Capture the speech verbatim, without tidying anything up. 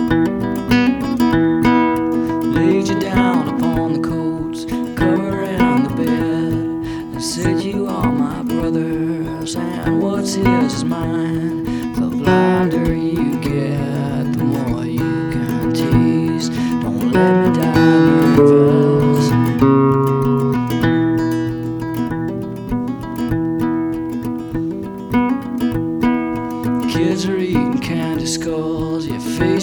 Laid you down upon the coats, covering the bed, and said you are my brothers, and what's his is mine. The blinder you get, the more you can tease. Don't let me die.